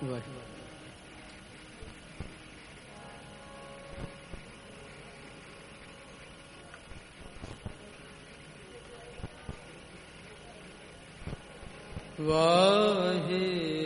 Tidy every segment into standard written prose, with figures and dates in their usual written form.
वाहे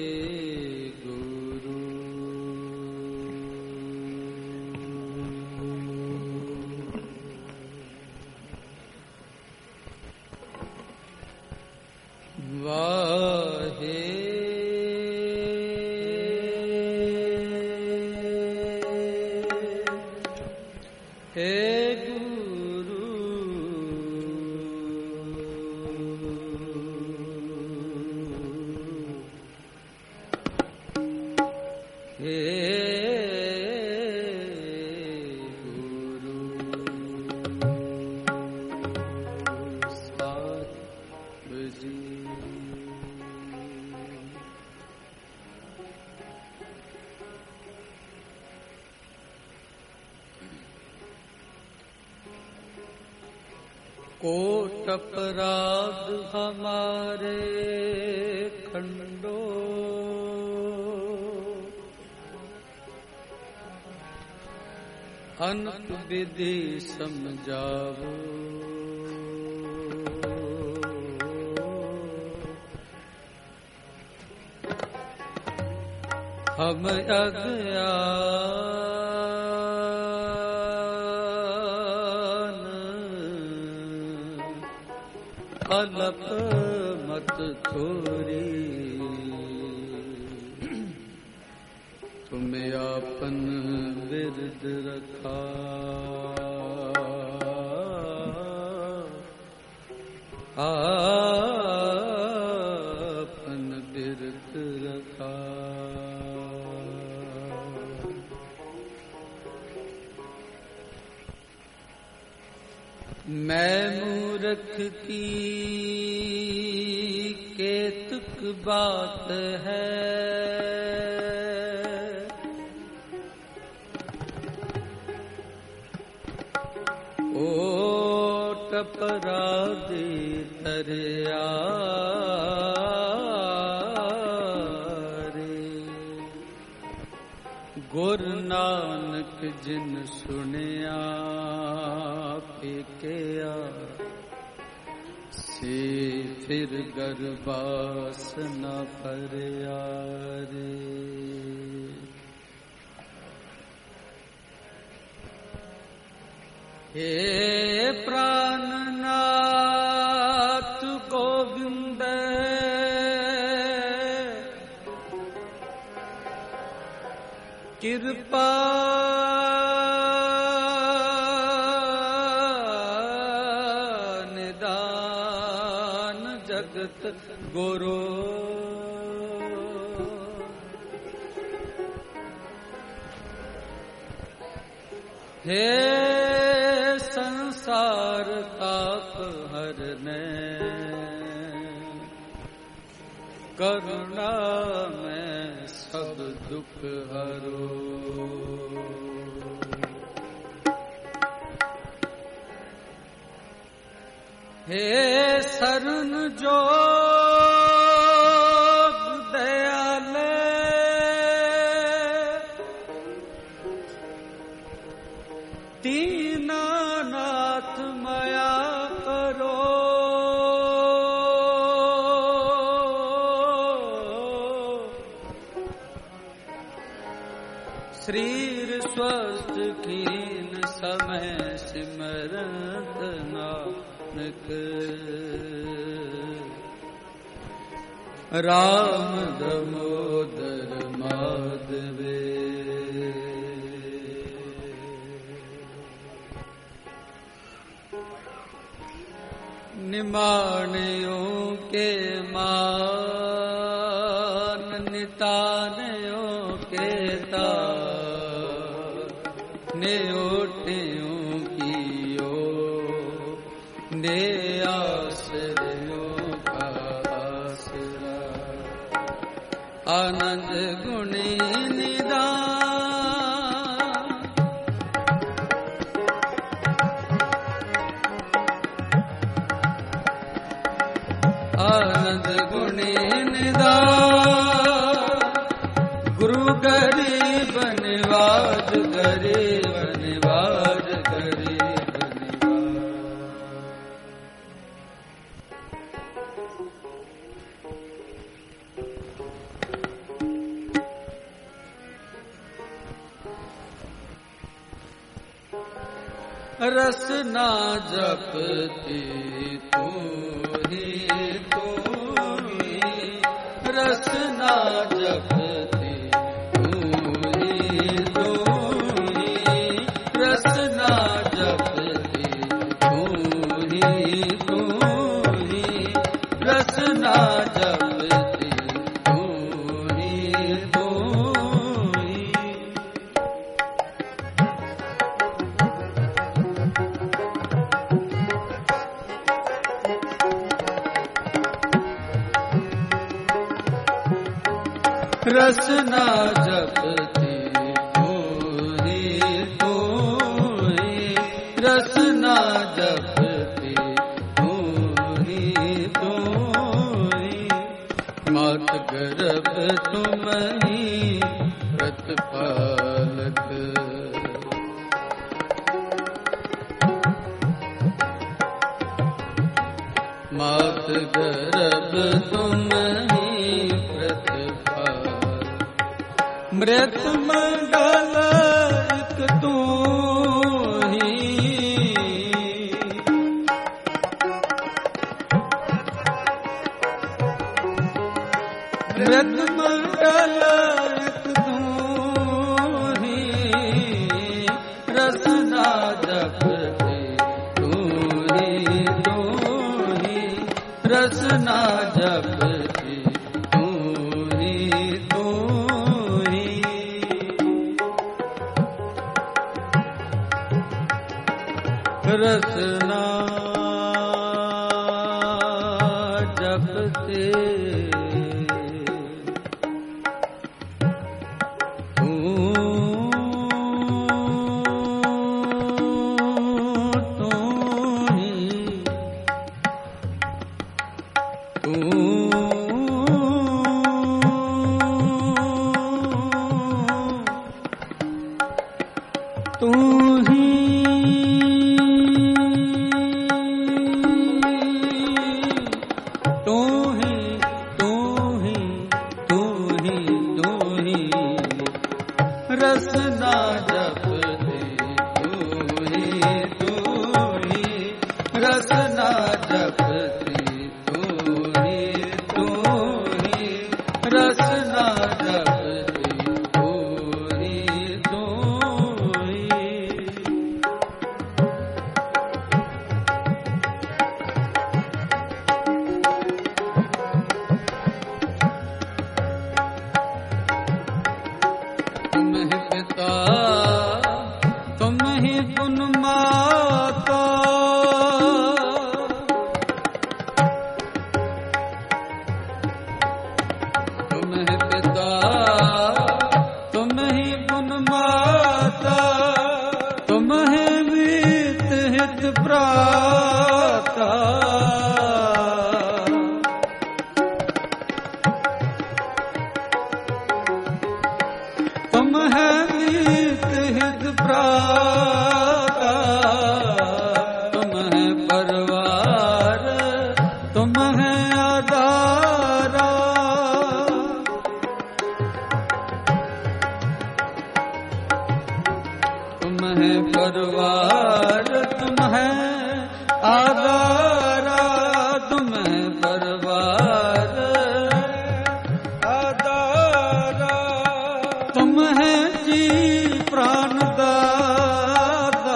coat अपराध हमारे खंडो, अनंत विधि समझावो। हम अज्ञान अल्प मत थोरी, तुम्हें आपन बिरद रखा। आपन बिरद रखा। मैं मूर्ख की केतुक बात है, ओट अपराधी तरया रे। गुरु नानक जिन सुनिया फेंकिया, से फिर गर्भास न भरया रे। हे प्राणनाथ गोविंद, कृपा निदान जगत गुरु। हे संसार ताप हरने, करुणा में सब दुख हरो। हे शरण जोग दयाले, दीनानाथ माया करो। शरीर स्वस्थ कीन समय सिमरत नानक, राम दामोदर माधवे। निमाणियों के मान, नितानयों के तान, नेओटियों की ओ ने आश्रयों का आसरा। आनंद गुणी निदान, आनंद गुणी निदान। गरीब निवार गरीब निवार। रसना जपती तू ही रसना जपती तू ही रसना जपती तू ही रसना जपती तू ही रसना जपती तू ही रसना जपती तू ही मात गर्भ तुम ही प्रतिपालक मात गर्भ तुम ही मृत मंडल एक तू ही मृत मंडल एक तू ही रसना जपती तू ही रसना जपती तू ही रसना जपते तू ही तू ही रसना जपती तू ही रसना जपती तू ही रसना जपती तू ही तुम ही पिता तुम ही पुन माता तुम ही पिता तुम ही पुन माता तुम ही वीत हित प्राता तुम है वीत हित प्राता तुम है परवार तुम है आधारा तुम है परवार तुम है आधारा तुम है परवार आधारा तुम है जी प्राण दाता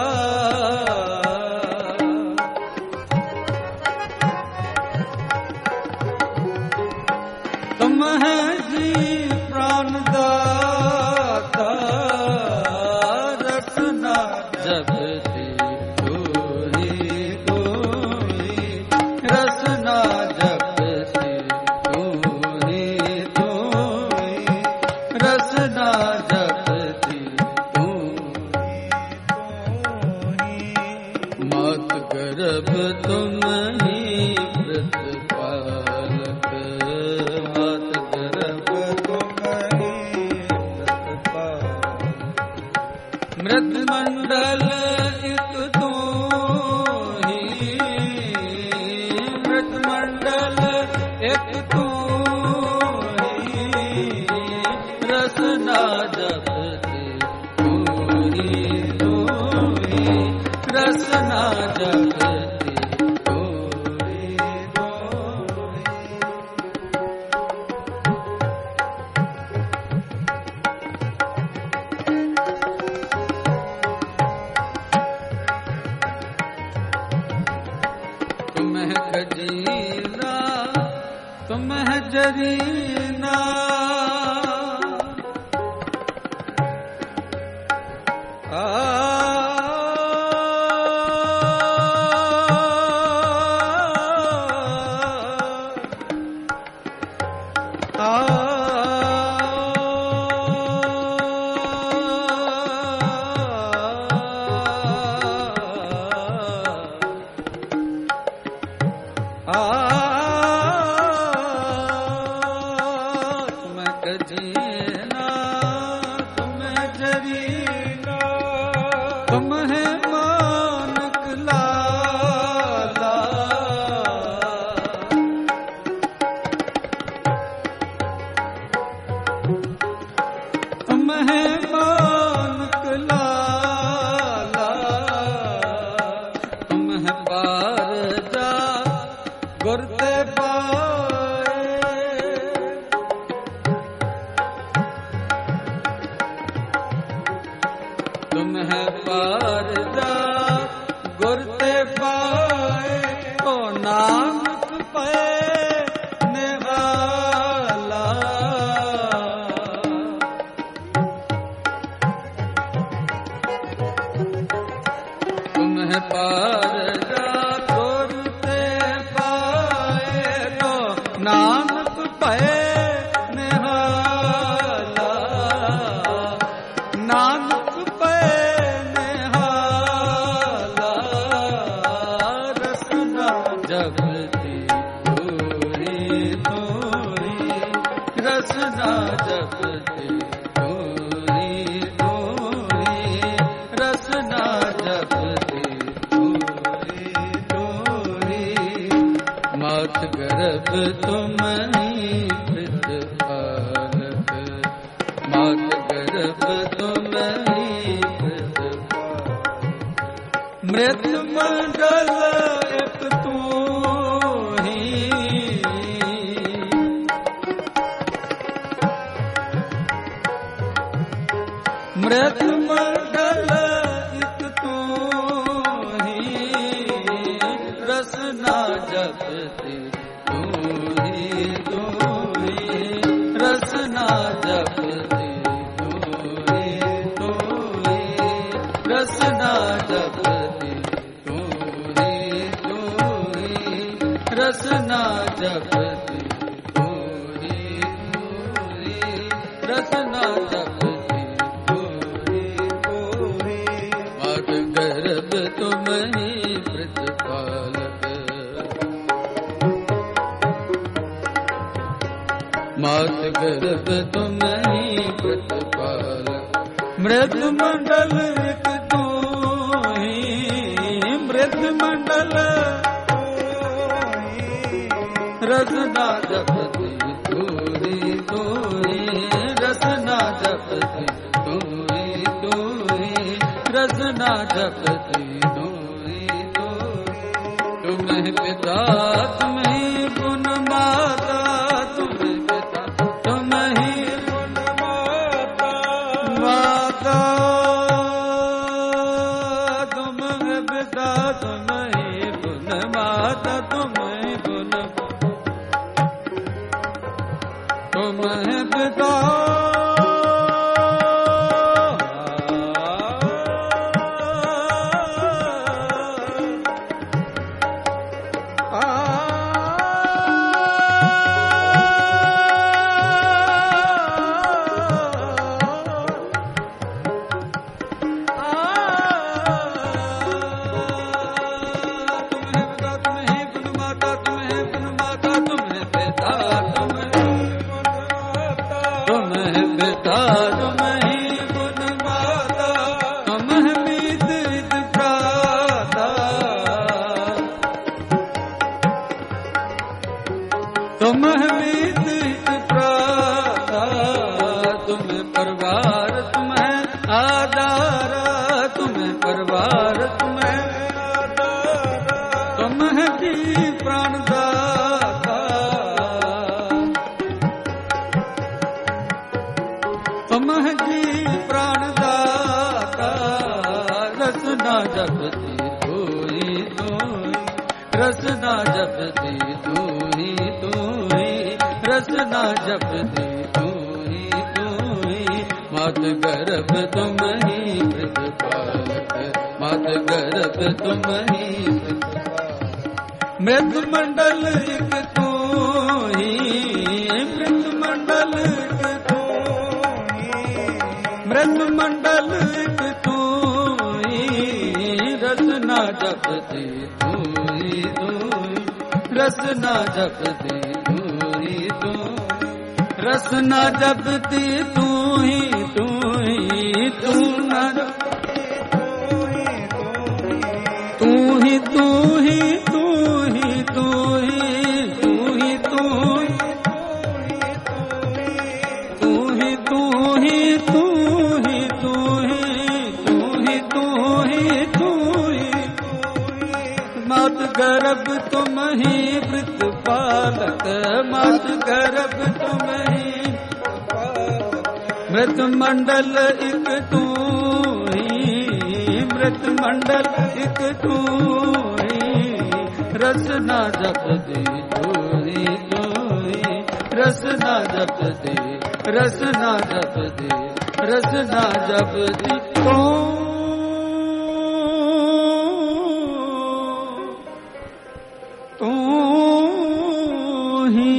तुम है जी प्राण दाता रसना जपती तू ही रसना जपती तू ही रसना जपती तू मात गर्भ तुम ही प्रतिपालक मात गर्भ रसना जपती तू ही रसना जपती तू ही तुम्हें खजीना तुम्हें जरीना तुम्हें पार जा गुरते पाए तो नानक पे निवाला तुम्हें पार जा गुरते पाए तो नानक पे निवाला नानक जपती तोरी तोरी रसना जपती तोरी तोरी रसना जपती तोरी तोरी मात गर्भ तुम ही प्रतिपालक मात गर्भ तुम ही प्रतिपालक मृत मंडल एक तू मृत मंडल एक तू ही रसना जपती तू ही रसना जपती तू ही रसना जपती तू ही रसना जपती तू ही रसना जपती गर्भ तुम ही प्रतिपालक मात गर्भ तुम ही प्रतिपालक मृत मंडल एक तू ही मृत मंडल रसना जपती तोरी तोरी रसना जपती तोरी तोरी रसना जपती तोरी तोरी तुम्हें पिता तुम्हें गुण माता तुम्हें पिता तुम्हें गुण माता माता तुम्हें पिता तुम्हें गुण माता तुम्हें गुण तुम्हें पिता तुम्हें तुम जी प्राण दाता रसना जपती तूही तूही रसना जपती तूही तूही रसना जपती तूही तूही मात गर्भ तुम ही प्रतिपालक मात गर्भ तुम ही मृत मंडल एक तू ही मृत मंडल एक तू ही मृत मंडल एक तू ही रसना जपती तू ही तू रसना जपती तू ही तू रसना जपती तू ही तू न तू ही तू ही तू ही तू ही तू ही तू तू ही तू ही तू ही तू ही तू ही तू ही तू ही मात गर्भ तुम ही प्रतिपालक मात गर्भ तुम ही मृत मंडल एक तू ही मृत मंडल एक तू ही रसना जपती तू ही रसना जपती रसना जपती रसना जपती तू ही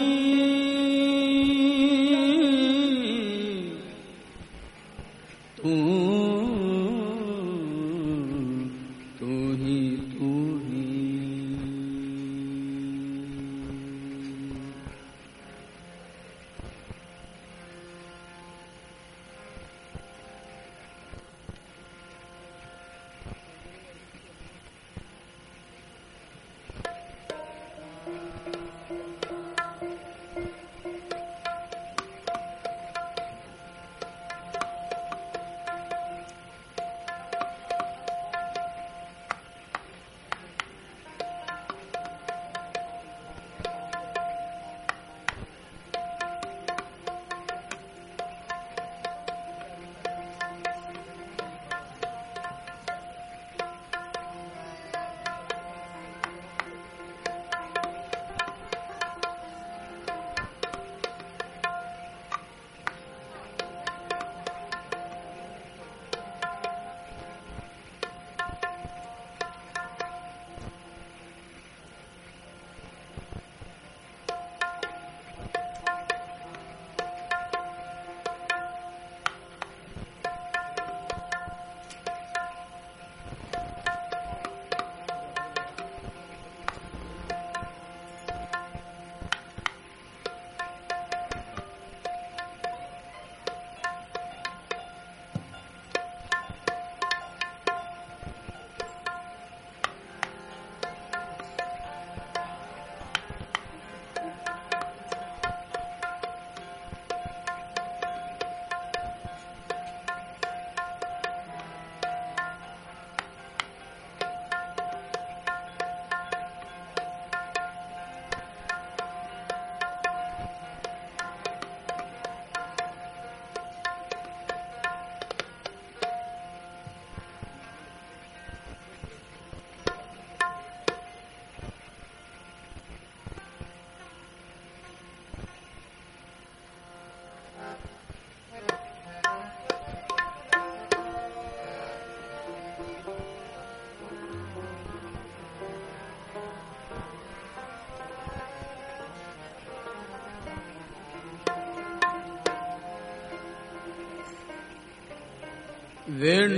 वेण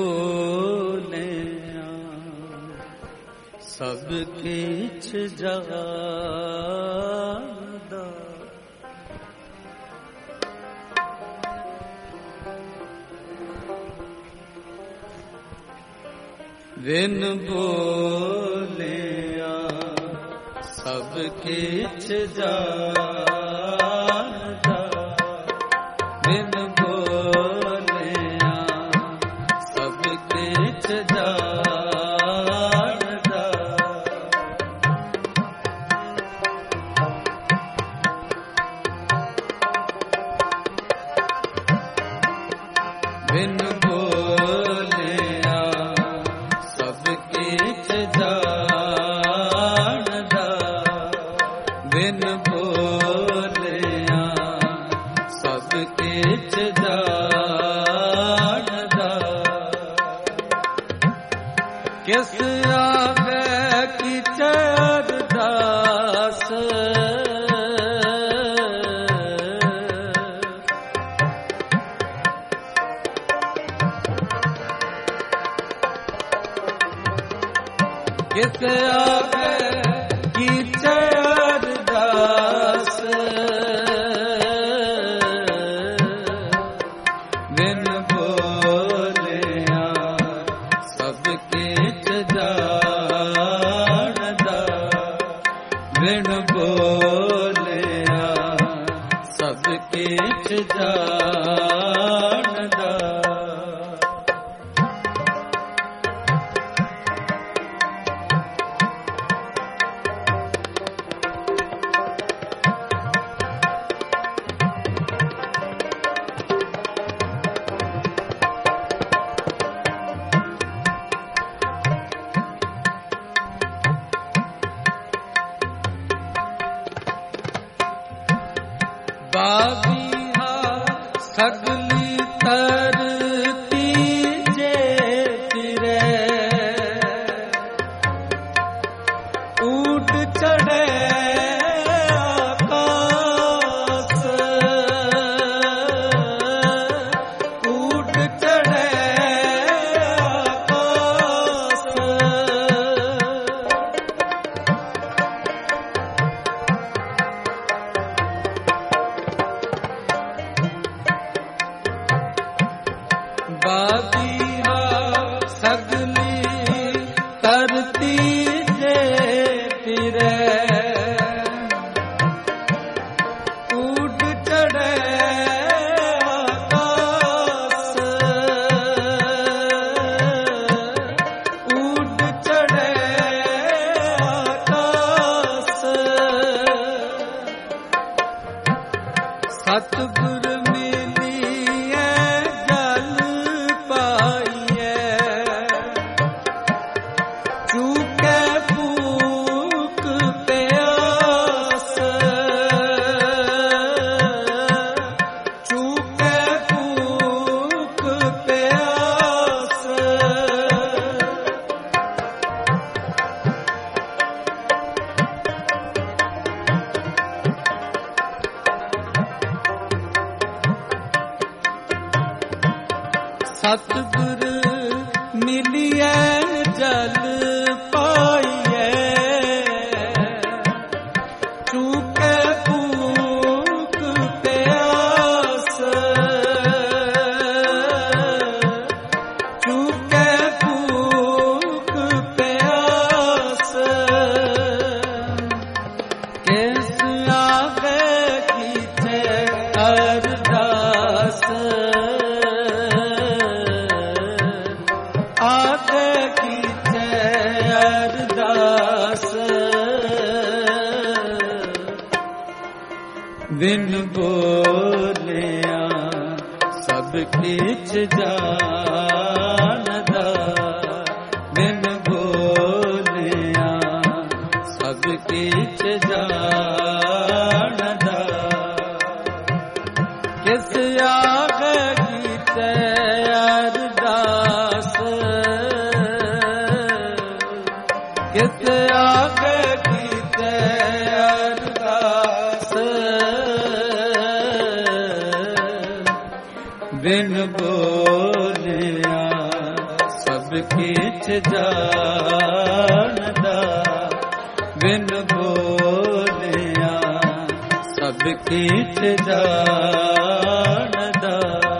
बोले सब किछ जादा वेण बोले सब किछ जादा ਕਿਸ ਆਗੇ ਕੀਚੈ ਅਰਦਾਸ ਬਿਨ ਬੋਲਿਆ ਸਭ ਕੀਚ ਜਾਣਦਾ ਬਿਨ ਬੋਲਿਆ ਸਭ ਕੀਚ ਜਾਣਦਾ ਬਾਬੀਹਾ ਸਗਲੀ ਧਰਤੀ ਜੇ ਫਿਰੇ ਊਟ ਚੜ੍ਹੇ ਆਕਾਸ ਊਟ ਚੜ੍ਹੇ ਆਕਾਸ ਬਾਬੀਹਾ ਸਗਲੀ ਧਰਤੀ ਜੇ ਫਿਰੇ ਊਟ ਚੜ੍ਹੇ ਆਕਾਸ ਊਟ ਚੜ੍ਹੇ ਆਕਾਸ ਸਤਿਗੁਰ ਮਿਲੀਐ ਜਲ ਪਾਈਐ ਚੂਕੈ ਭੂਖ ਪਿਆਸ ਚੂਕੈ ਭੂਖ ਪਿਆਸ ਸਤਿਗੁਰ ਮਿਲਿਐ ਜਲ ਪਾਈਐ ਚੂਕੈ ਭੂਖ ਪਿਆਸ ਚੂਕੈ ਭੂਖ ਪਿਆਸ ਕਿਸ ਆਗੇ ਕੀਚੈ ਅਰਦਾਸ ਆਗੇ ਕੀਚੈ ਅਰਦਾਸ ਬਿਨ ਬੋਲਿਆ ਸਭ ਕੀਚ ਜਾਣਦਾ ਬਿਨ ਬੋਲਿਆ ਸਭ ਕੀਚ ਜਾਣਦਾ ਕਿਸ ਆਗੇ ਕੀਚੈ ਅਰਦਾਸ ਕਿਸ ਆਗੇ ਕੀਚੈ ਅਰਦਾਸ ਬਿਨ ਬੋਲਿਆ ਸਭ ਕੀਚ ਜਾਣਦਾ ਬਿਨ ਬੋਲਿਆ ਸਭ ਕੀਚ ਜਾਣਦਾ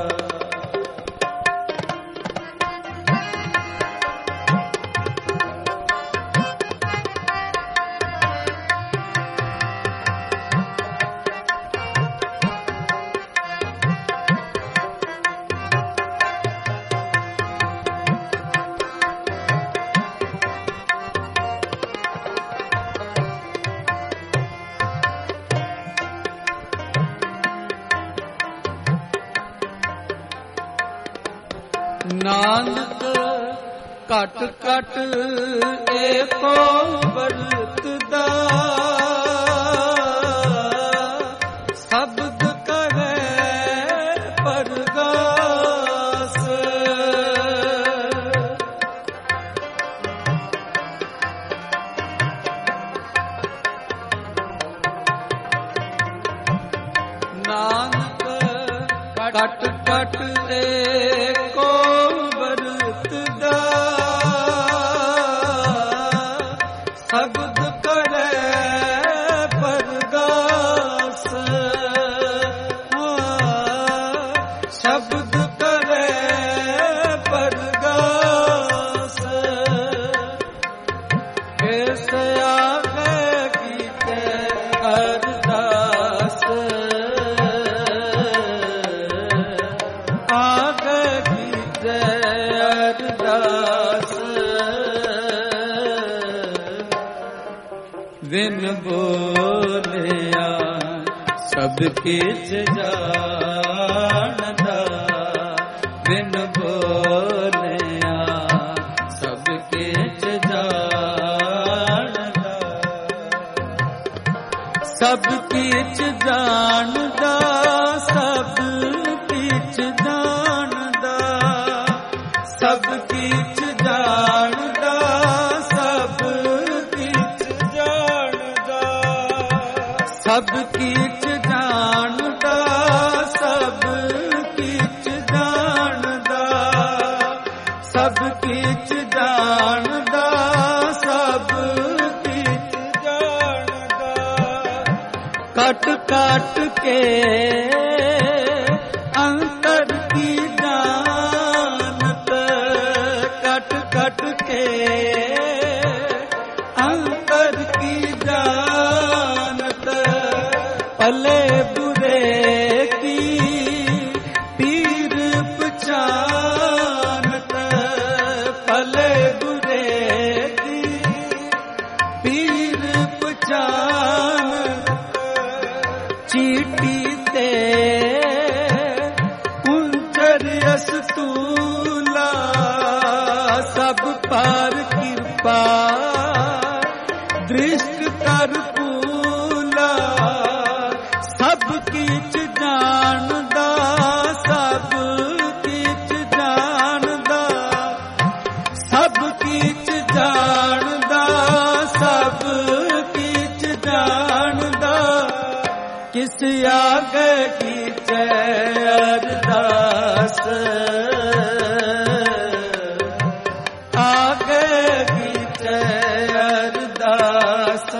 ਨਾਨਕ ਘਟ ਘਟ ਏਕੋ ਵਰਤਦਾ ਸ਼ਬਦ ਕਹੈ ਪਰਗਾਸ ਨਾਨਕ ਘਟ ਘਟ ਏਕੋ ਵਰਤਦਾ बिन बोलिया सब किछ जानदा, बिन बोलिया सब किछ जानदा, सब किछ जानदा, सब किछ जानदा, सब किछ जानदा, सब किछ जानदा, सब किछ जानदा, सब किछ जानदा, सब किछ जानदा, सब किछ जानदा, कट कट के अंतर की जानत, कट कट के अंतर की जानत, पले बुरे की पीर पहचानत, पले बुरे की पीर पहचानत, चीटी ते कुंचर अस्तूला, सब पार कृपा दृष्ट कर पूला, सब किछ जानदा, सब किछ जानदा, सब किछ जानदा, सब किछ जानदा, किस आगे कीचे अरदास, आगे कीचे अरदास,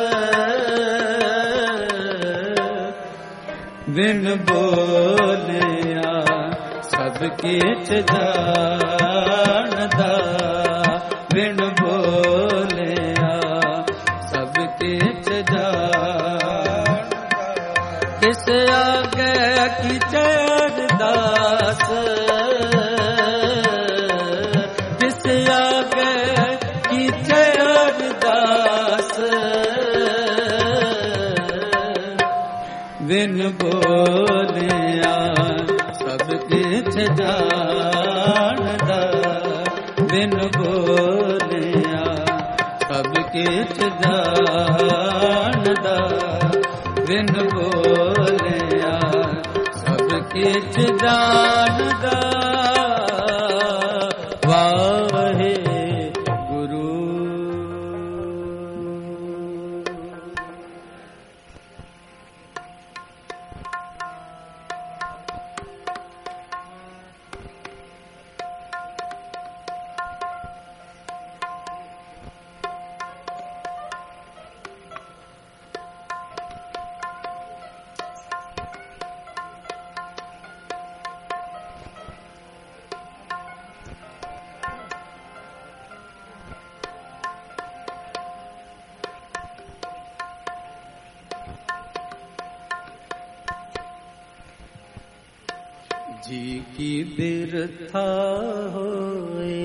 बिन बोलिया सब किछ जानदा, बिन बोलिया सब किछ जानदा, किस आगे कीचे अरदास, किस आगे कीचे अरदास, बिन बोलिया सब किछ जानदा, बिन बोलिया सब किछ जानदा, बिन बोलिया सब किछ जानदा, वाहे गुरु। जी की बिरथा होए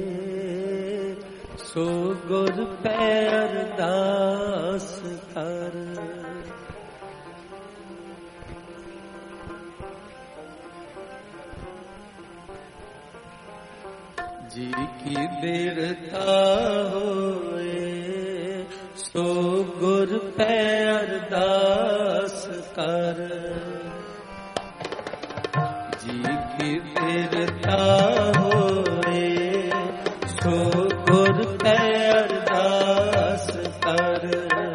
सो गुर पे अरदास कर, जी की बिरथा होए सो गुर पे अरदास कर, जी की बिरथा होए सो गुर पे अरदास कर,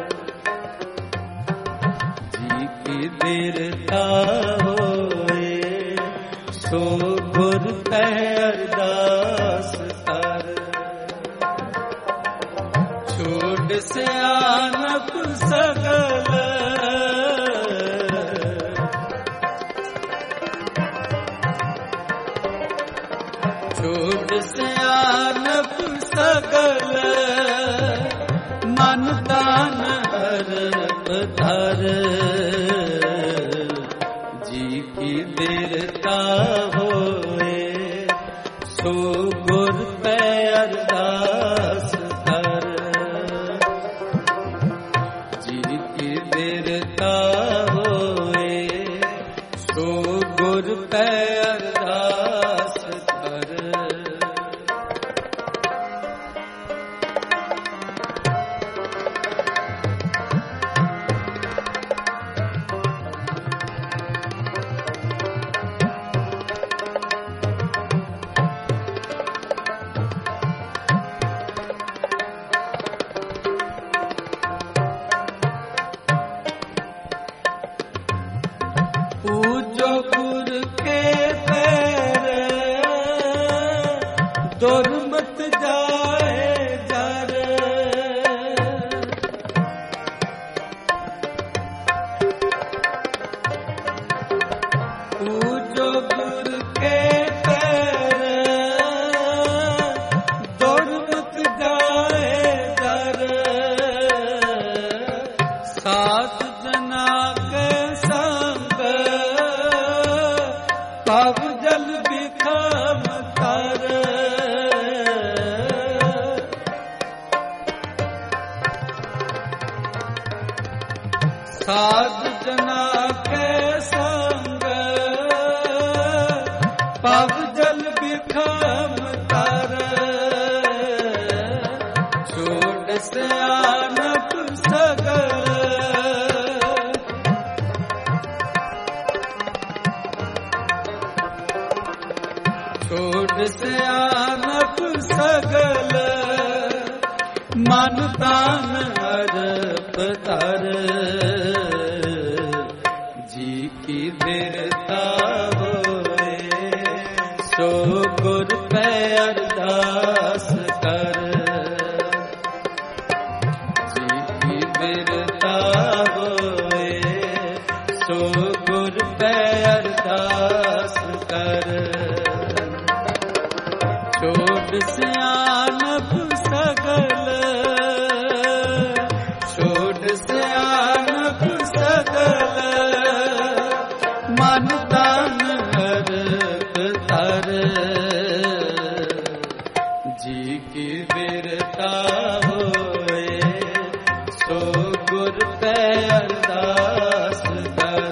जी की बिरथा होए सो गुर पे अरदास कर, छोड़ से आनप सगल, छोड़ से आनप सगल, मन दान हर धर, जी की बिरथा होए सो गुर पे अरदास कर, जी गुर पे अरदास कर। पूजो गुर के पैर, दुर्मत जाए जर। पूजो गुर के पैर, दुर्मत जाए जर। सात जना के संग पाव जल बिखम तर। साध जना के संग पाव जल बिखम तर। छोड़ से आनप सगल, छोड़ से आनप सगल। मन तान अरप तर, जी की बिरता होए सो गुर पे अरदास कर। जी की बिरता होए सो गुर पे अरदास कर। छोड़ से आनप सगल, छोड़ से आनप सगल। मन तान अरप तर, जी की बिरता होए सो गुर पे अरदास कर।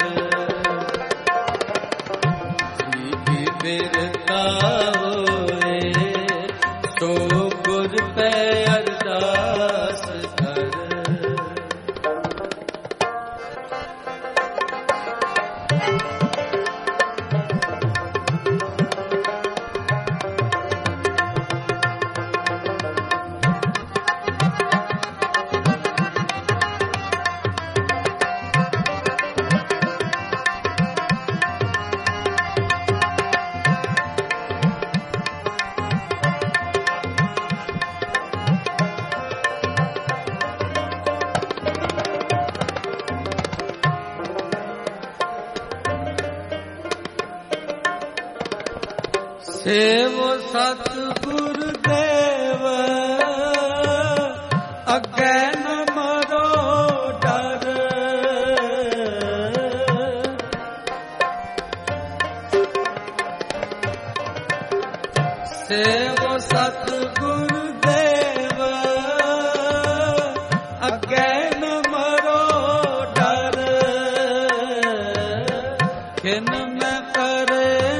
जी की बिरता होए सो गुर पे अरदास कर। सेवो सतगुर देव, अगे न मरो डर। सेवो सतगुर देव, अगे न मरो डर। खिन में करे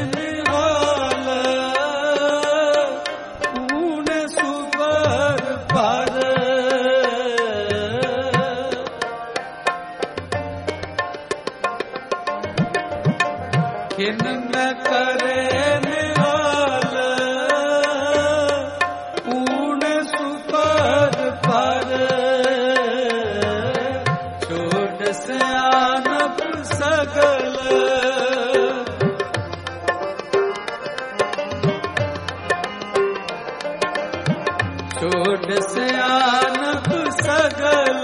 खिन में करे निहाल, पूर्ण सुपर पर। छोड़ से आनप सगल, छोड़ से आनप सगल।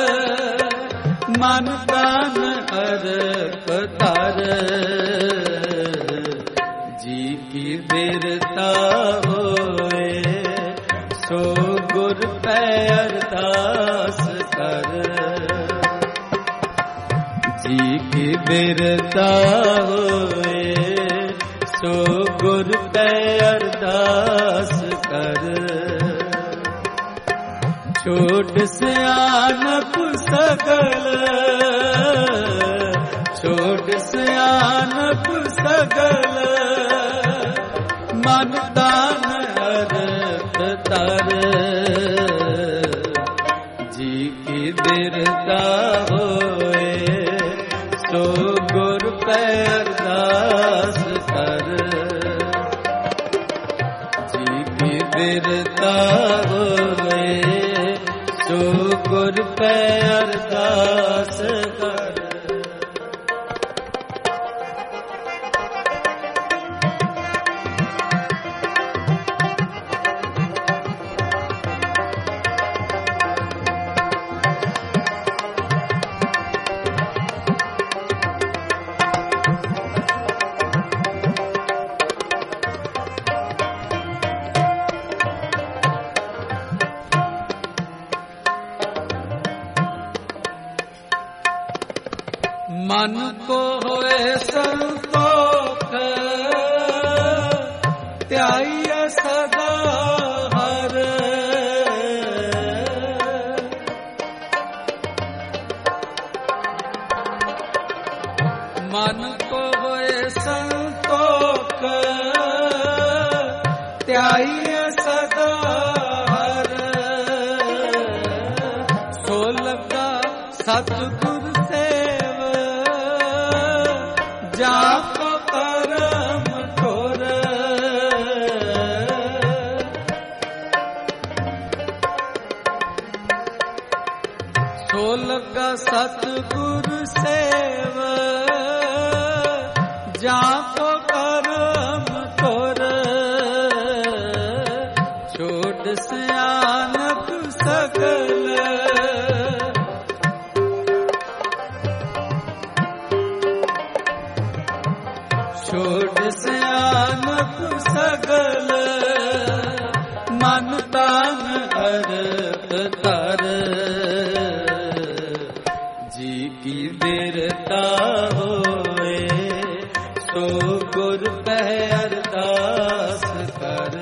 मन तान अरप तर, जी की बिरता होए सो गुर पे अरदास कर। जी की बिरता होए सो गुर पे अरदास कर। छोड़ से आनप सगल, छोड़ ਛੋੜ ਸਿਆਣਪ ਸਗਲ ਮਨ ਦਾਨ ਅਰਥ ਤਰ ਜੀ ਕੀ ਬਿਰਤਾ ਹੋਏ ਸੋ ਗੁਰ ਪੈ ਅਰਦਾਸ ਕਰ ਜੀ ਕੀ ਬਿਰਤਾ ਹੋਏ ਸੋ ਗੁਰ ਪੈ ਅਰਦਾਸ ਕਰ ਮਨ ਕੋ ਹੋਏ ਸੰਤੋਖ ਧਿਆਈਐ ਸਦਾ ਹਰ ਮਨ ਕੋ ਹੋਏ ਸੰਤੋਖ ਧਿਆਈਐ ਸਦਾ ਹਰ ਸੋ ਲੱਗਾ ਸਤਿਗੁਰ ਜਾਪ ਕਰਮ ਤੁਰ ਸੋ ਲੱਗਾ ਸਤਿਗੁਰ ਸੇਵ ਜਾਪ ਕਰਮ ਤੁਰ ਛੋੜ ਸਿਆਣਪ ਸਗਲ ਛੋੜ ਸਿਆਣਪ ਸਗਲ ਮਨ ਤਾਨ ਅਰਥ ਧਰ ਜੀ ਕੀ ਬਿਰਤਾ ਹੋਏ ਸੋ ਗੁਰ ਪੈ ਅਰਦਾਸ ਕਰ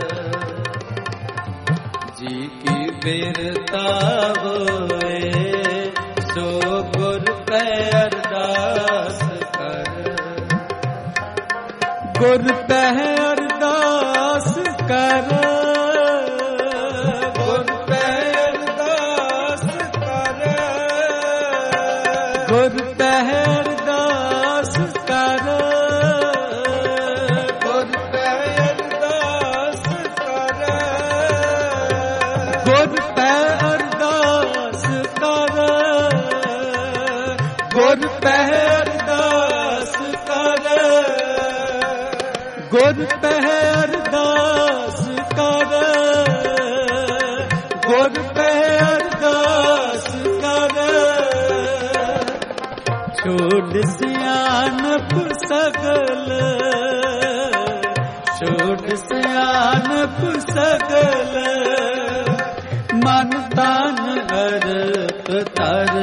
ਜੀ ਕੀ ਬਿਰਤਾ ਹੋਏ ਸੋ ਗੁਰ ਪੈ ਅਰਦਾਸ ਗੁਰ ਪੈ ਅਰਦਾਸ ਕਰ ਗੁਰ ਪੈ ਅਰਦਾਸ ਕਰ ਗੁਰ ਪੈ ਅਰਦਾਸ ਕਰ ਗੁਰ ਪੈ ਅਰਦਾਸ ਕਰ ਗੁਰ ਪੈ ਅਰਦਾਸ ਕਰ ਗੁਰ ਪੈ ਅਰਦਾਸ ਕਰ ਗੁਰ ਪੈ ਅਰਦਾਸ ਕਰ ਗੁਰ ਪੈ ਅਰਦਾਸ ਕਰ ਛੋੜ ਸਿਆਣਪ ਸਗਲ ਛੋੜ ਸਿਆਣਪ ਸਗਲ ਮਨ ਤਾਨ ਅਰਥ ਧਰ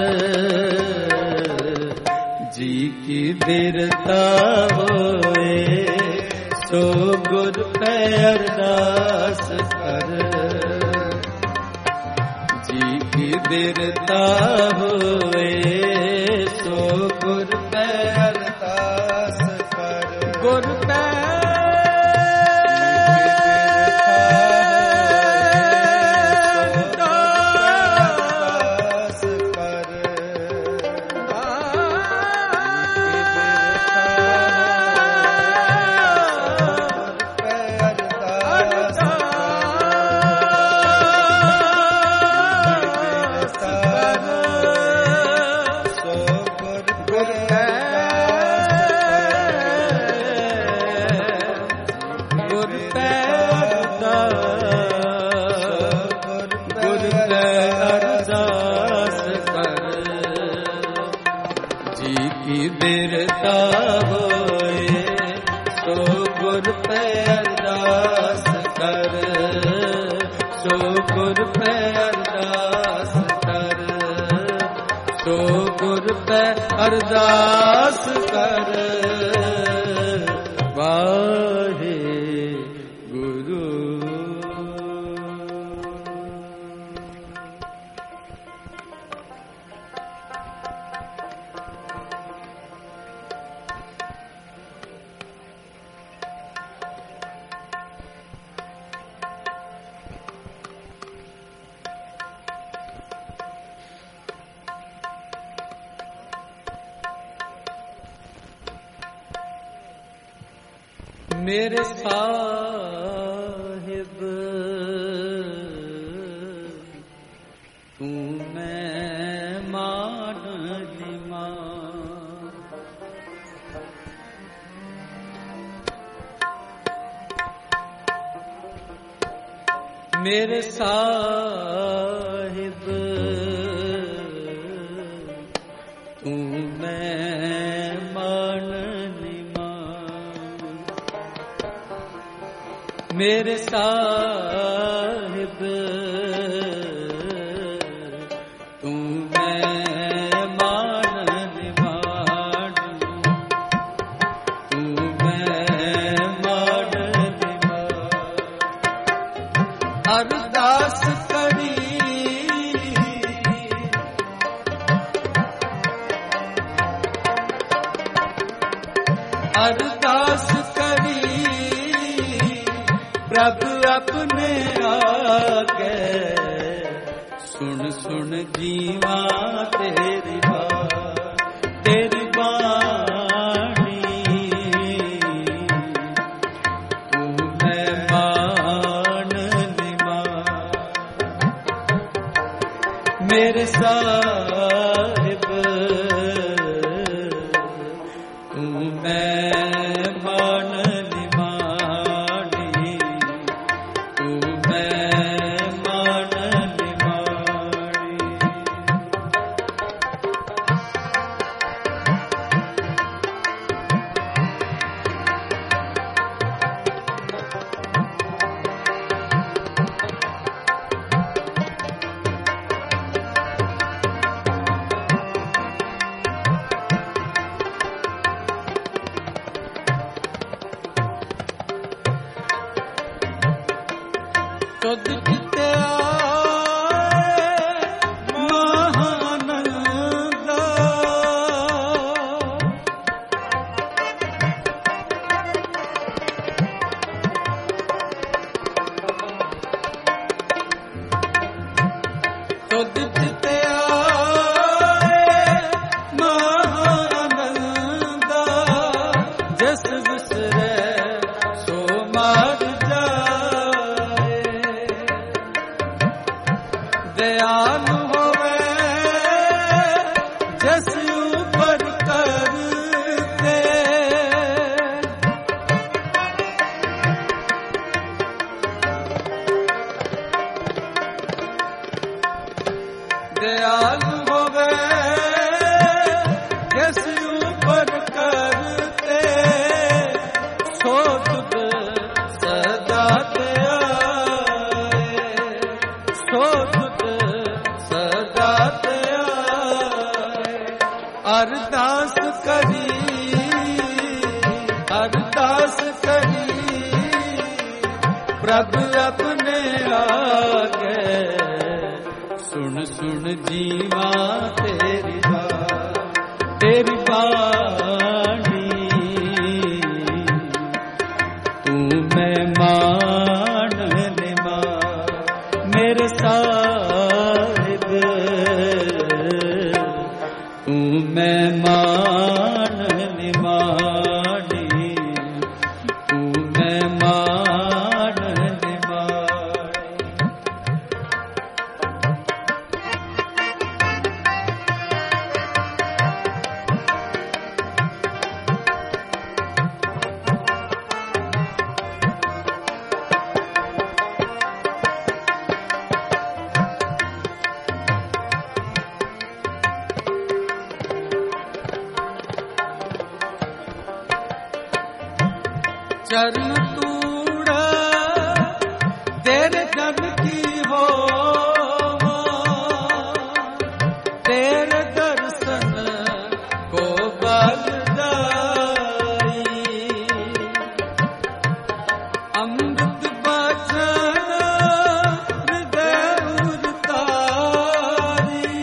ਜੀ ਕੀ ਬਿਰਤਾ ਹੋਏ ਸੋ ਗੁਰ ਪੈ ਅਰਦਾਸ ਕਰ ਜੀ ਕੀ ਬਿਰਤਾ ਹੋਏ ਸੋ ਗੁਰ ਪੈ ਅਰਦਾਸ ਕਰ ਗੁਰ ਪੈ ਬਿਰਤਾ ਹੋਏ ਸੋ ਗੁਰ ਪੈ ਅਰਦਾਸ ਕਰ ਸੋ ਗੁਰ ਪੈ ਅਰਦਾਸ ਕਰ ਸੋ ਗੁਰ ਪੈ ਅਰਦਾਸ ਕਰ ਵਾਹੇ ਗੁਰੂ। मेरे साहिब तू मैं मान लिमा, मेरे साहिब तू मैं मान लिमा, मेरे साहिब तू मैं मान निमान, तू मैं मान निमान। अरदास करी अरदास करी प्रभु अपने आगे, सुन सुन जीवा तेरी बाणी, तू मैं मान निमान, मेरे साहिब तू मैं मान निमानी, तू मैं मान निमानी। तुझ किते आए महानंदा, तुझ किते आए महानंदा, जस बिसरे सो मार दयालु होवे जस ऊपर करते, दयालु होवे जस ऊपर करते, सो तुझ सदा दयाए, सो अरदास करी अरदास करी प्रभु अपने आगे, सुन सुन जीवा तेरी बाणी, तू मैं मान निमान, मेरे साहिब तू मैं मान निमानी, तू मैं मान निमानी। चरण तूड़ा तेरे जन की हो, तेरे दर्शन को बल जाई, अमृत बचन हृदय उतारी,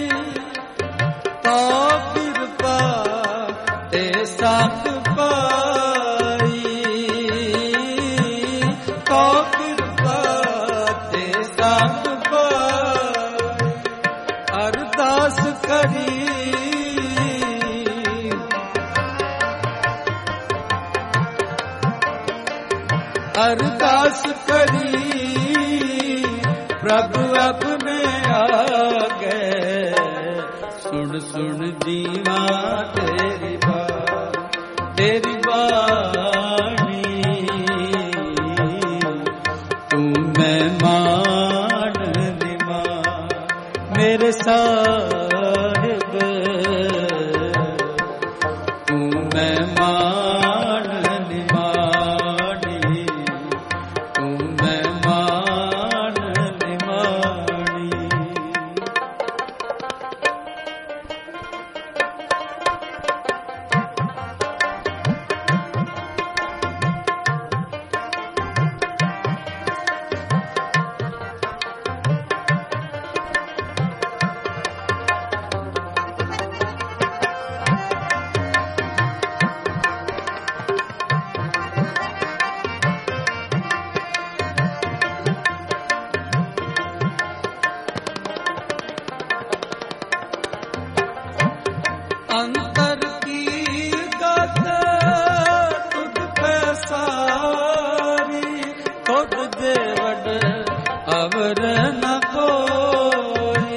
तो कृपा ते साथ पाई, अरदास करी प्रभु अपने आगे, सुन सुन जीवा तेरी बाणी, तू मेहमान निमान मेरे साहिब, तू मेहमान निमानी, तू मेहमान निमानी। अंतर की गत तुझ पे सारी, खुद दे वड अवर न कोई,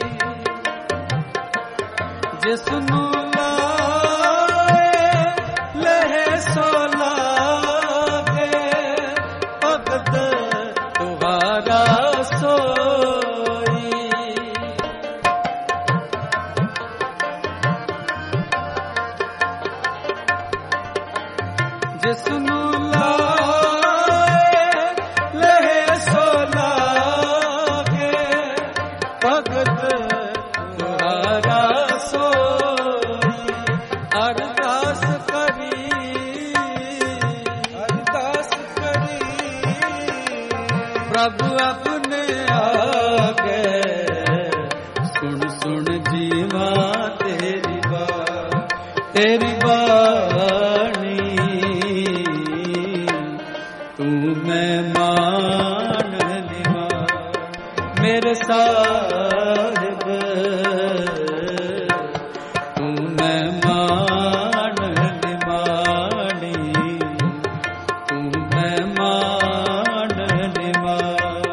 जिसनु लाए लहे सो लागे, भगत तुम्हारा सोई। जिसनु लाए लहे सो लागे, भगत तुम्हारा सोई। अरदास करी प्रभु अपने आगे, सुन सुन जीवा तेरी बाणी, तू मेहमान निमान मेरे साहिब, तू मेहमान निमानी, तू मेहमान निमानी।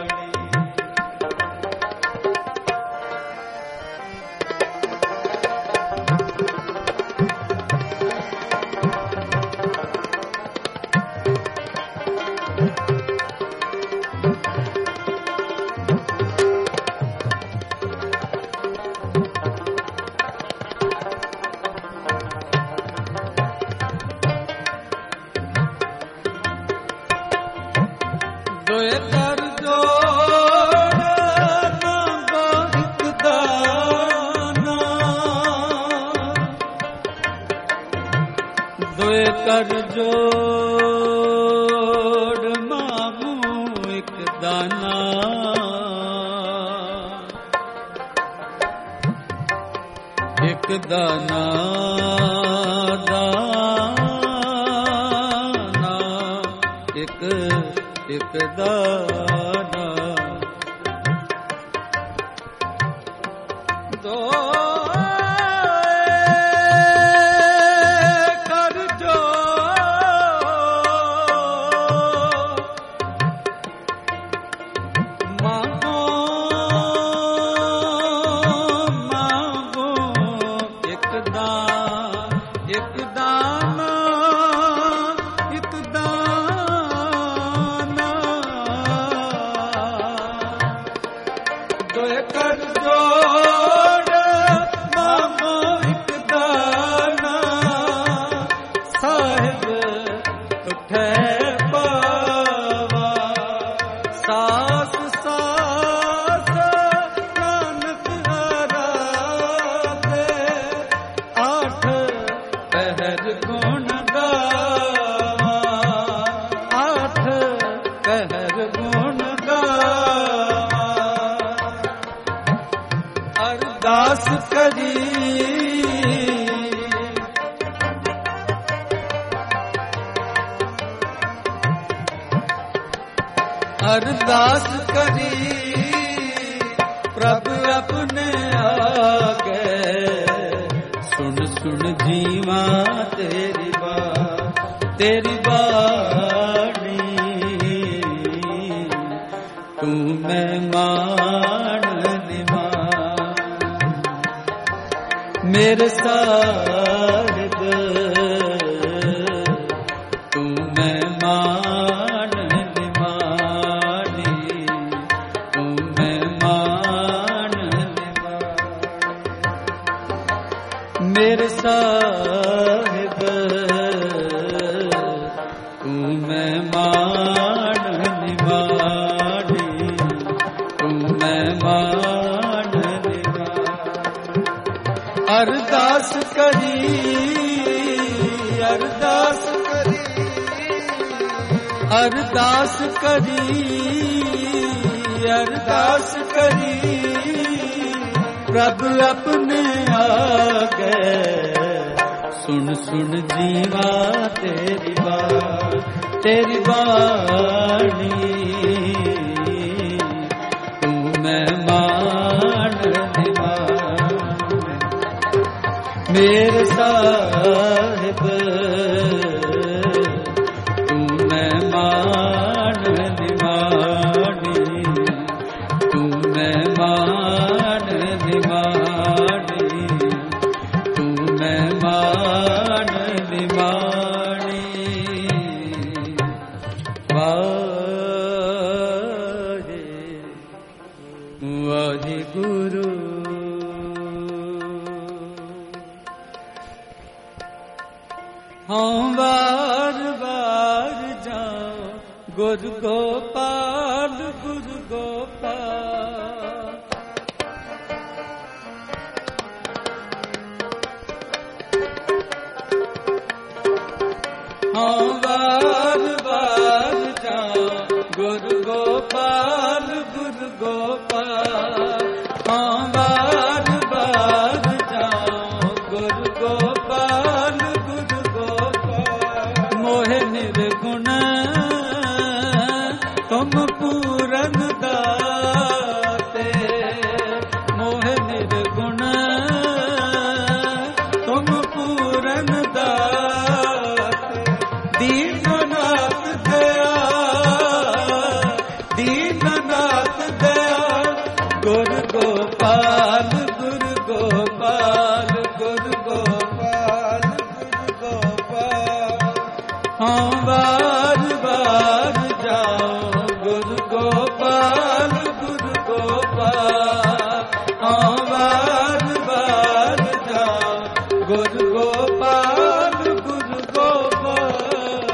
दोए कर जोड़ मांगो एक दाना, दोए कर जोड़ मांगू एक दाना, एक दाना दाना, एक दाना। दो कर जो मांगो मांगो, एक दाना एक दाना, दोए कर जोड़ मांगो एक दाना, साहिब उठे पावा सास सास, नानक आराधे, आठ पहर गुण गावा, आठ पहर गुण गावा। अरदास करी अरदास करी प्रभु अपने आगे, सुन सुन जीवा तेरी बाणी, ਮੇਰੇ ਸਾਹਿਬ ਤੂੰ ਮਹਿਮਾਨ ਨਿਮਾਣੀ, ਤੂੰ ਮਹਿਮਾਨ ਨਿਮਾਣੀ। ਮੇਰੇ ਸਾਹਿਬ ਤੂੰ ਮਹਿਮਾਨ ਨਿਮਾਣੀ, ਤੂੰ ਮਹਿਮਾਨ ਨਿਮਾਣੀ। ਅਰਦਾਸ ਕਰੀ, ਅਰਦਾਸ ਕਰੀ, ਅਰਦਾਸ ਕਰੀ, ਅਰਦਾਸ ਕਰੀ, ਪ੍ਰਭ ਆਪਣੇ ਆਗੇ ਸੁਣ ਸੁਣ ਜੀਵਾ ਤੇਰੀ ਬਾਣੀ, ਤੇਰੀ ਬਾਣੀ। ਤੂੰ ਮਹਿਮਾਨ ਨਿਮਾਣੀ, ਮੇਰੇ ਸਾਹਿਬ ਤੂੰ ਮਹਿਮਾਨ ਨਿਮਾਣੀ, ਤੂੰ ਮਹਿਮਾਨ ਨਿਮਾਣੀ, ਤੂੰ ਮਹਿਮਾਨ ਨਿਮਾਣੀ। ਵਾਹਿਗੁਰੂ ਹਾਂ ਵਾਰ ਵਾਰ ਜਾਓ ਗੁਰ ਗੋਪਾਲ, ਗੁਰ ਗੋਪਾਲ। ਹਾਂ ਵਾਰ ਵਾਰ ਜਾਓ ਗੁਰ ਗੋਪਾਲ, ਗੁਰ ਗੋਪਾਲ। ਹਾਂ ਵਾਰ ਵਾਰ ਜਾਓ ਗੁਰ ਗੋਪਾਲ, ਗੁਰ ਗੋਪਾਲ। ਮੋਹਿ ਨਿਰਗੁਣ ਤੁਮ ਪੂਰਨ ਦਾਤੇ, ਮੋਹਿ ਨਿਰਗੁਣ ਤੁਮ ਪੂਰਨ ਦਾਤੇ। ਦੀਨਨਾਥ ਦਇਆ, ਦੀਨਨਾਥ ਦਇਆ, ਗੁਰ ਗੋਪਾਲ, ਗੁਰ ਗੋਪਾਲ, ਗੁਰ ਗੋਪਾਲ, ਗੁਰ ਗੋਪਾਲ। ਹਾਂ ਵਾਰ ਵਾਰ ਜਾਓ ਗੁਰ ਗੋਪਾਲ, ਗੁਰ ਗੋਪਾਲ। ਹਾਂ ਵਾਰ ਵਾਰ ਜਾਓ ਗੁਰ ਗੋਪਾਲ, ਗੁਰ ਗੋਪਾਲ।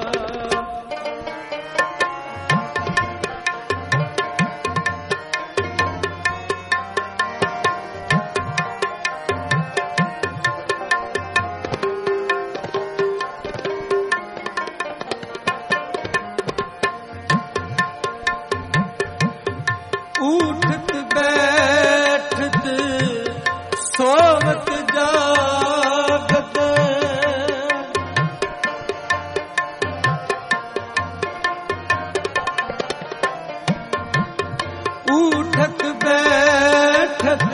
ਊਠਤ ਬੈਠਤ ਸੋਵਤ ਜਾਗਤ, ਊਠਤ ਬੈਠਤ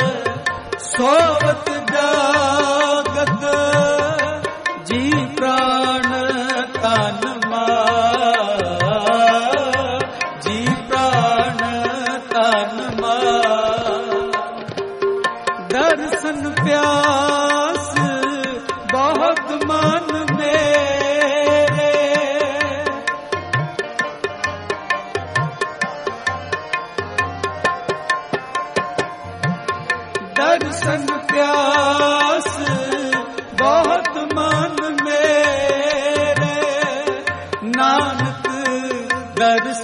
ਸੋਵਤ ਜਾਗਤ। ਜੀ ਪ੍ਰਾਣ ਤਨ ਮਾਰ, ਜੀ ਪ੍ਰਾਣ ਤਨ ਮਾਰ। ਦਰਸ਼ਨ ਪਿਆਸ ਬਹੁਤ ਮਨ ਮੇਰੇ, ਦਰਸ਼ਨ ਪਿਆਸ ਬਹੁਤ ਮਨ ਮੇਰੇ। ਨਾਨਕ ਦਰਸ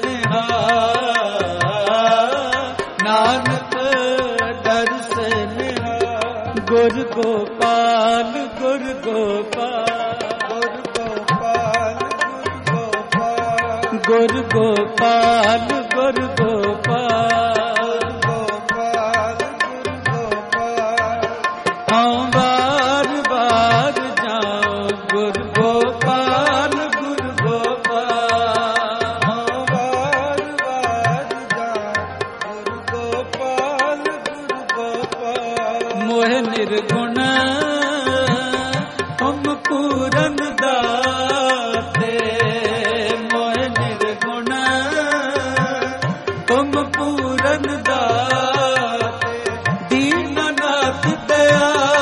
ਨਿਹਾਲ, ਨਾਨਕ ਦਰਸ ਨਿਹਾਲ। ਗੁਰ ਗੋਪਾਲ, ਗੁਰ ਗੋਪਾਲ, ਗੁਰ ਗੋਪਾਲ, ਗੁਰ ਗੋਪਾਲ, ਗੁਰ ਗੋਪਾਲ, ਗੋਪਾਲ, ਗੁਰ ਗੋਪਾਲ। ਹਾਂ ਵਾਰ ਵਾਰ ਜਾਓ ਗੁਰ ਗੋਪਾਲ, ਗੁਰ ਗੋਪਾਲ। ਹਾਂ ਵਾਰ ਵਾਰ ਜਾਓ ਗੁਰ ਗੋਪਾਲ, ਗੁਰ ਗੋਪਾਲ। ਮੋਹਿ ਨਿਰਗੁਣ ਤੁਮ ਪੂਰਨ ਦਾਤੇ, ਮੋਹਿ ਨਿਰਗੁਣ ਤੁਮ ਪੂਰਨ ਦਾਤੇ। ਦੀਨਨਾਥ ਦਇਆ,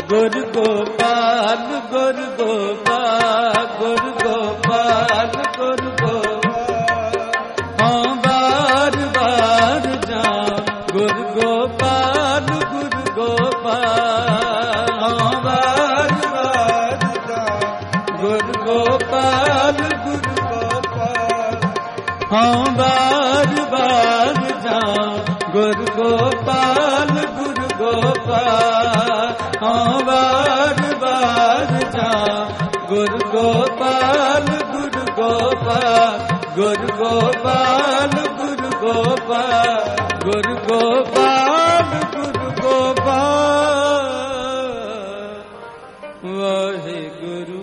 ਗੁਰ ਗੋਪਾਲ ਗੁਰ ਗੋਪਾਲ ਗੁਰ ਗੋਪਾਲ ਗੁਰ ਗੋਪਾਲ ਹਾਂ ਬਾਰ ਬਾਰ ਜਾ ਗੁਰ ਗੋਪਾਲ ਗੁਰ ਗੋਪਾਲ ਹਾਂ ਬਾਰ ਬਾਰ ਜਾ ਗੁਰ ਗੋਪਾਲ ਗੁਰ ਗੋਪਾਲ ਹਾਂ ਬਾਰ ਬਾਰ ਜਾ ਗੁਰ ਗੋਪਾਲ ਗੁਰ ਗੋਪਾਲ ਹਾਂ ਬਾਰ ਬਾਰ ਜਾ ਗੁਰ ਗੋਪਾਲ ਗੁਰ ਗੋਪਾਲ ਗੁਰ ਗੋਪਾਲ ਗੁਰ ਗੋਪਾਲ ਗੁਰ ਗੋਪਾਲ ਗੁਰ ਗੋਪਾਲ ਵਾਹਿਗੁਰੂ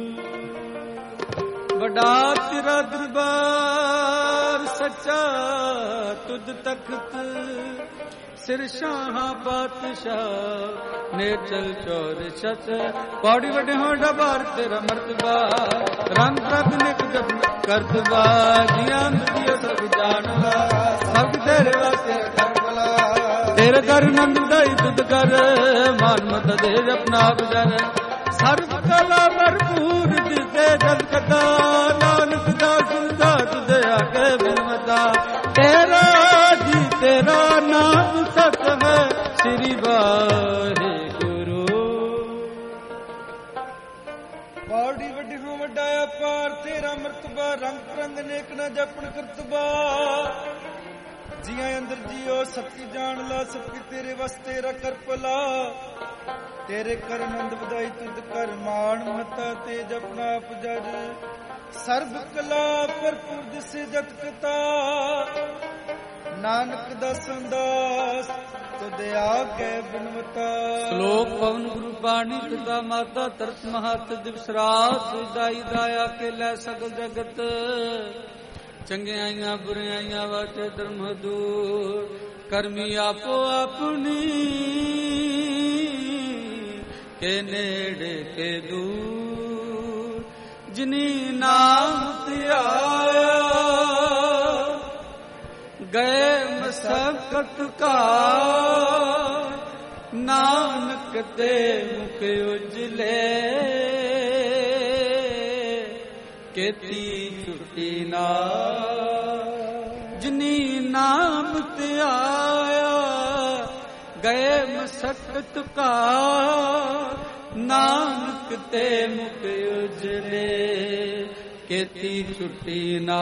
ਵੱਡਾ ਤੇਰਾ ਦਰਬਾਰ ਸੱਚਾ ਤੁਧ ਤਖਤ ਸਿਰ ਸ਼ਾਹਾਂ ਪਾਤਸ਼ਾਹ ਨੇ ਚਲ ਚੌਰ ਛਤ ਪੌੜੀ ਵੱਡੇ ਹੋਂਡਾ ਬਾਰ ਤੇਰਾ ਮਰਤਬਾ ਰੰਗ ਰੰਗ ਨਿਕ ਜਬ ਕਰਤਬਾ ਜੀਆਂ ਦਿਓ ਸਭ ਜਾਣਦਾ ਸਭ ਤੇਰੇ ਵਾਸਤੇ ਕਰ ਬਲਾ ਤੇਰੇ ਦਰ ਨੰਦ ਦਾਈ ਤੁਧ ਕਰ ਮਾਨ ਮਤ ਦੇ ਆਪਣਾ ਬਜਨ ਸਰਬ ਕਲਾ ਭਰਪੂਰ ਦਿਤੇ ਜਦ ਕਦਾ ਨਾਨਕ ਦਾ ਸੁਣਦਾ ਤੁਧ ਆਗੇ ਬਿਨਮਤਾ ਤੇਰਾ ਜੀ ਤੇਰਾ ਨਾਮ ਸਤ ਹੈ ਸ੍ਰੀ ਵਾਹਿਗੁਰੂ ਪੌੜੀ ਵੱਡੀ ਹੋ ਵੱਡਾ ਅਪਾਰ ਤੇਰਾ ਮਰਤਬਾ ਰੰਗ ਰੰਗ ਨੇਕ ਨਾ ਜਪਣ ਕਰਤਬਾ ਜੀਆਂ ਅੰਦਰ ਜੀਓ ਸਭ ਕੀ ਜਾਣ ਲਾ ਸਭ ਕੀ ਤੇਰੇ ਵਸਤੇ ਰ ਕਰ ਭਲਾ ਤੇਰੇ ਕਰ ਆਨੰਦ ਵਧਾਈ ਤੁਧ ਕਰ ਮਾਣ ਮਤਾ ਤੇ ਜਪਣਾ ਪੁਜਰ ਸਰਬ ਕਲਾ ਭਰਪੂਰ ਦਿਸੇ ਜਤ ਕਤਾ ਨਾਨਕ ਦਾ ਸੰਦਾਸ ਤੁਧ ਆਗੇ ਬਿਨਵਤਾ ਸ਼ਲੋਕ ਪਵਨ ਗੁਰੂ ਬਾਣੀ ਪਿਤਾ ਮਾਤਾ ਤਰਤ ਮਹਤ ਦਿਵਸ ਰਾਤ ਦਾਈ ਦਾਇਆ ਕੇ ਲੈ ਸਗਲ ਜਗਤ ਚੰਗਿਆਈਆਂ ਬੁਰਿਆਈਆਂ ਵਾਟੇ ਧਰਮ ਦੂਰ ਕਰਮੀ ਆਪੋ ਆਪਣੀ ਕੇ ਨੇੜੇ ਕੇ ਦੂਰ ਜਿਨੀ ਨਾਮ ਧਿਆਇਆ ਗਏ ਮਸਕਤ ਕਾ ਨਾਨਕ ਤੇ ਮੁਖ ਉਜਲੇ ਕੀਤੀ ਛੁੱਟੀ ਨਾ ਜਿਨੀ ਨਾਮ ਧਿਆਇਆ ਗਏ ਮਸਕਤ ਕਾ ਨਾਨਕ ਤੇ ਮੁਖ ਉਜਲੇ ਕੀਤੀ ਛੁੱਟੀ ਨਾ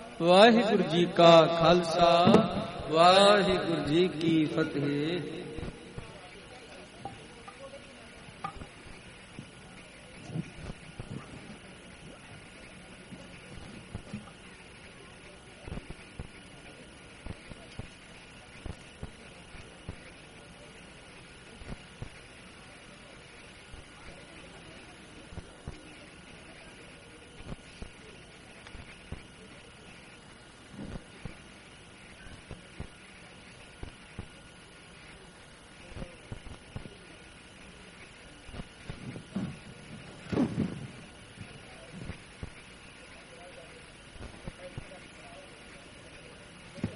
ਵਾਹਿਗੁਰੂ ਜੀ ਕਾ ਖਾਲਸਾ ਵਾਹਿਗੁਰੂ ਜੀ ਕੀ ਫਤਿਹ।